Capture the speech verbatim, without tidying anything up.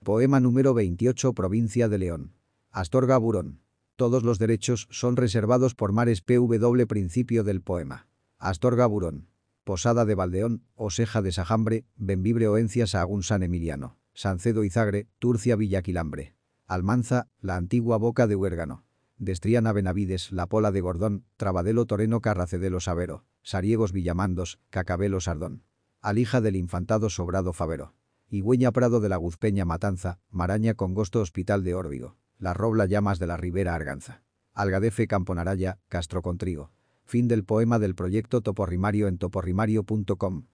Poema número veintiocho, Provincia de León. Astorga Burón. Todos los derechos son reservados por Mares P W. Principio del poema. Astorga Burón. Posada de Valdeón, Oseja de Sajambre, Bembibre Oencia Sahagún San Emiliano, Sancedo Izagre, Turcia Villaquilambre. Almanza, la antigua boca de Huérgano. Destriana Benavides, La Pola de Gordón, Trabadelo Toreno Carracedelo Savero, Sariegos Villamandos, Cacabelo Sardón. Alija del Infantado Sobrado Favero. Higüeña Prado de la Guzpeña Matanza, Maraña Congosto Hospital de Órbigo, La Robla Llamas de la Ribera Arganza. Algadefe Camponaraya, Castro Contrigo. Fin del poema del proyecto Toporrimario en toporrimario punto com.